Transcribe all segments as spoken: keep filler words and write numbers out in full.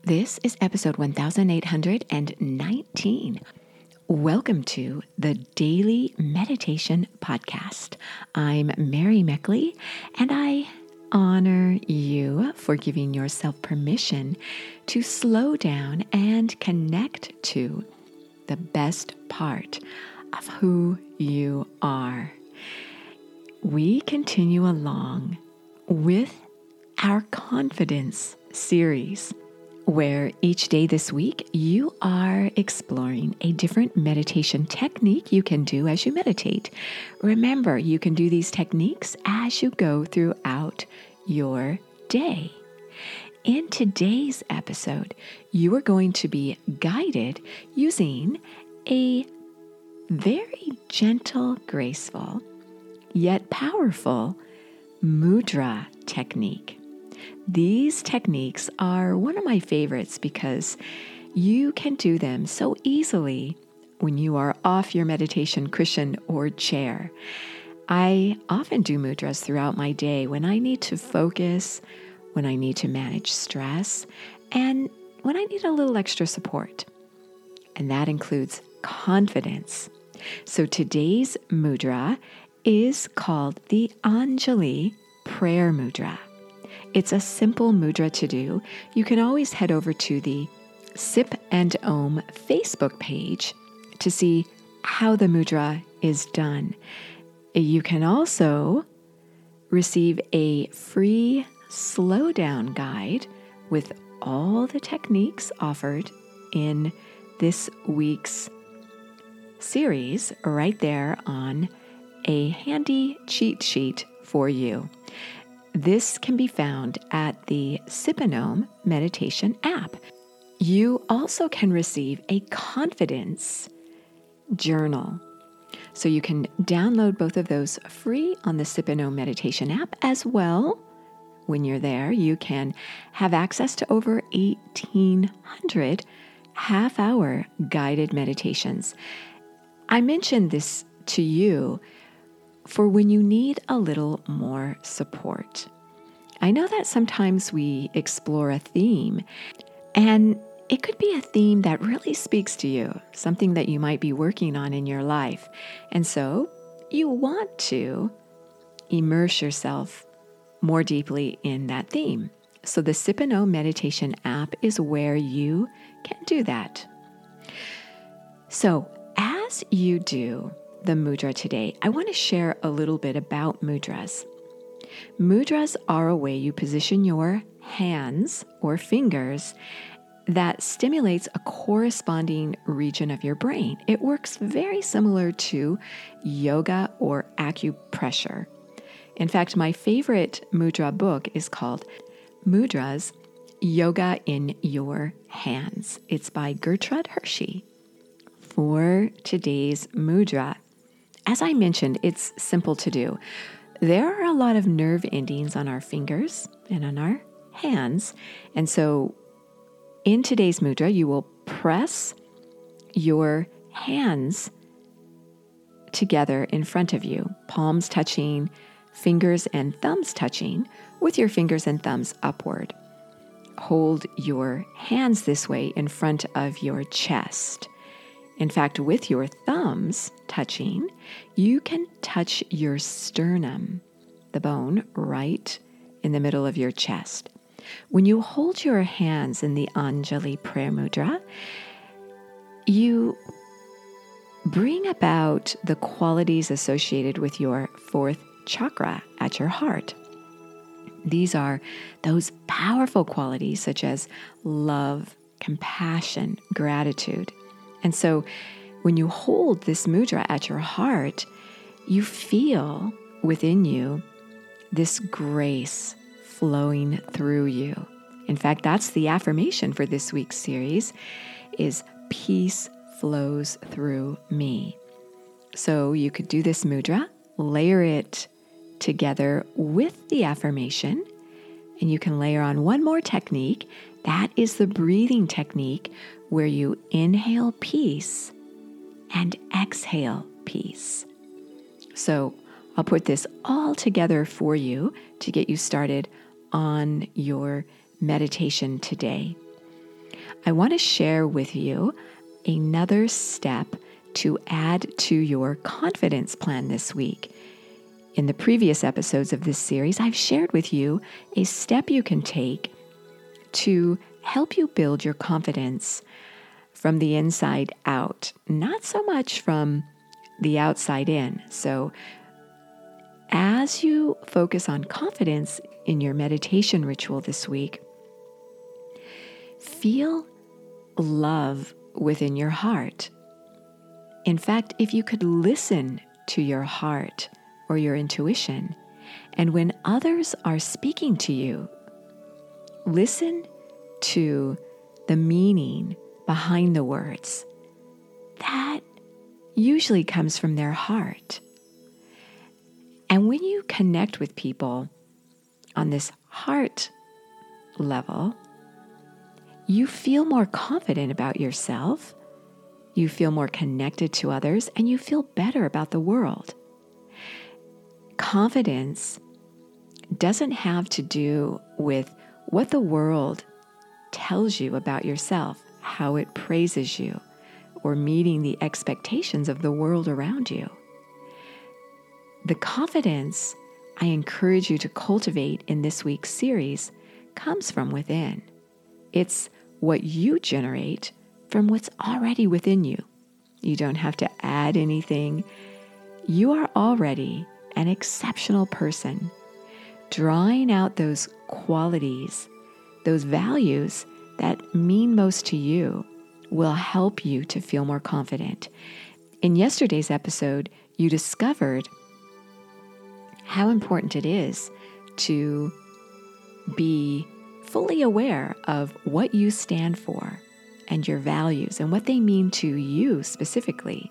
This is episode one thousand eight hundred nineteen. Welcome to the Daily Meditation Podcast. I'm Mary Meckley, and I honor you for giving yourself permission to slow down and connect to the best part of who you are. We continue along with our confidence series, where each day this week you are exploring a different meditation technique you can do as you meditate. Remember, you can do these techniques as you go throughout your day. In today's episode, you are going to be guided using a very gentle, graceful, yet powerful mudra technique. These techniques are one of my favorites because you can do them so easily when you are off your meditation cushion or chair. I often do mudras throughout my day when I need to focus, when I need to manage stress, and when I need a little extra support. And that includes confidence. So today's mudra is called the Anjali Prayer Mudra. It's a simple mudra to do. You can always head over to the Sip and Om Facebook page to see how the mudra is done. You can also receive a free slow down guide with all the techniques offered in this week's series right there on a handy cheat sheet for you. This can be found at the Sip and Om meditation app. You also can receive a confidence journal. So you can download both of those free on the Sip and Om meditation app as well. When you're there, you can have access to over eighteen hundred half-hour guided meditations. I mentioned this to you for when you need a little more support. I know that sometimes we explore a theme, and it could be a theme that really speaks to you, something that you might be working on in your life. And so you want to immerse yourself more deeply in that theme. So the Sip and Om meditation app is where you can do that. So as you do the mudra today, I want to share a little bit about mudras. Mudras are a way you position your hands or fingers that stimulates a corresponding region of your brain. It works very similar to yoga or acupressure. In fact, my favorite mudra book is called Mudras, Yoga in Your Hands. It's by Gertrude Hershey. For today's mudra, as I mentioned, it's simple to do. There are a lot of nerve endings on our fingers and on our hands. And so in today's mudra, you will press your hands together in front of you, palms touching, fingers and thumbs touching, with your fingers and thumbs upward. Hold your hands this way in front of your chest. In fact, with your thumbs touching, you can touch your sternum, the bone right in the middle of your chest. When you hold your hands in the Anjali Prayer Mudra, you bring about the qualities associated with your fourth chakra at your heart. These are those powerful qualities such as love, compassion, gratitude. And so when you hold this mudra at your heart, you feel within you this grace flowing through you. In fact, that's the affirmation for this week's series, is peace flows through me. So you could do this mudra, layer it together with the affirmation, and you can layer on one more technique. That is the breathing technique where you inhale peace and exhale peace. So I'll put this all together for you to get you started on your meditation today. I want to share with you another step to add to your confidence plan this week. In the previous episodes of this series, I've shared with you a step you can take to help you build your confidence from the inside out, not so much from the outside in. So as you focus on confidence in your meditation ritual this week, feel love within your heart. In fact, if you could listen to your heart or your intuition, and when others are speaking to you, listen to the meaning behind the words. That usually comes from their heart. And when you connect with people on this heart level, you feel more confident about yourself, you feel more connected to others, and you feel better about the world. Confidence doesn't have to do with what the world tells you about yourself, how it praises you, or meeting the expectations of the world around you. The confidence I encourage you to cultivate in this week's series comes from within. It's what you generate from what's already within you. You don't have to add anything. You are already an exceptional person. Drawing out those qualities, those values that mean most to you, will help you to feel more confident. In yesterday's episode, you discovered how important it is to be fully aware of what you stand for and your values and what they mean to you specifically.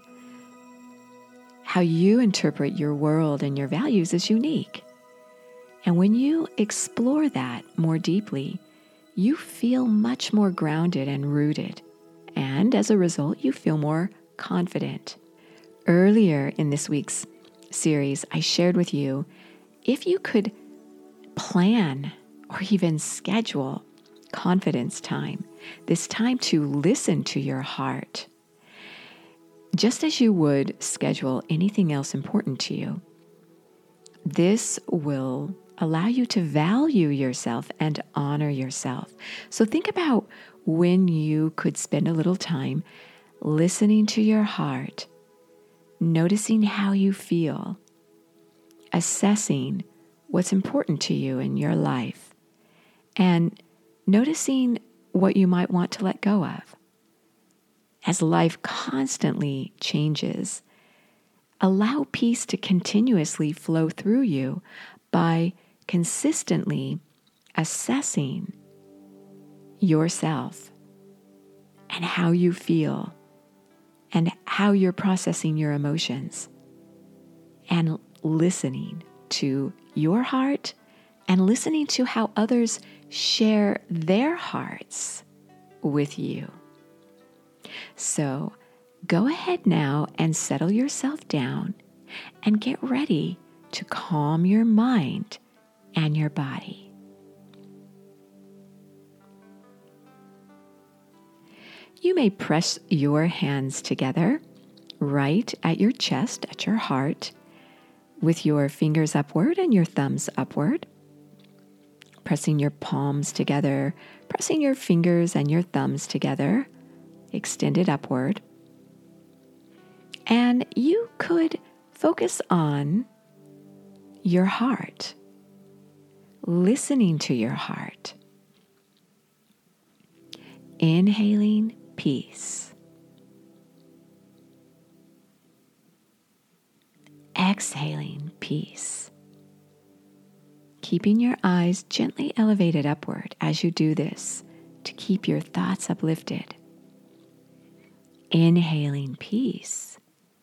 How you interpret your world and your values is unique. And when you explore that more deeply, you feel much more grounded and rooted. And as a result, you feel more confident. Earlier in this week's series, I shared with you, if you could plan or even schedule confidence time, this time to listen to your heart, just as you would schedule anything else important to you. This will allow you to value yourself and honor yourself. So think about when you could spend a little time listening to your heart, noticing how you feel, assessing what's important to you in your life, and noticing what you might want to let go of. As life constantly changes, allow peace to continuously flow through you by consistently assessing yourself and how you feel and how you're processing your emotions, and listening to your heart and listening to how others share their hearts with you. So go ahead now and settle yourself down and get ready to calm your mind and your body. You may press your hands together right at your chest, at your heart, with your fingers upward and your thumbs upward. Pressing your palms together, pressing your fingers and your thumbs together, extended upward. And you could focus on your heart, listening to your heart. Inhaling peace. Exhaling peace. Keeping your eyes gently elevated upward as you do this to keep your thoughts uplifted. Inhaling peace.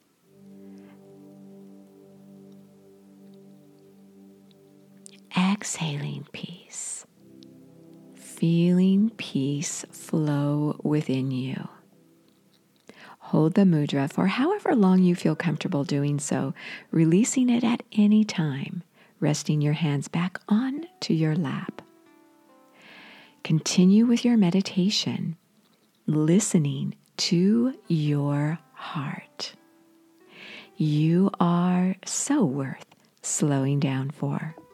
Exhaling peace. Feeling peace flow within you. Hold the mudra for however long you feel comfortable doing so, releasing it at any time, resting your hands back on to your lap. Continue with your meditation listening to your heart. You are so worth slowing down for.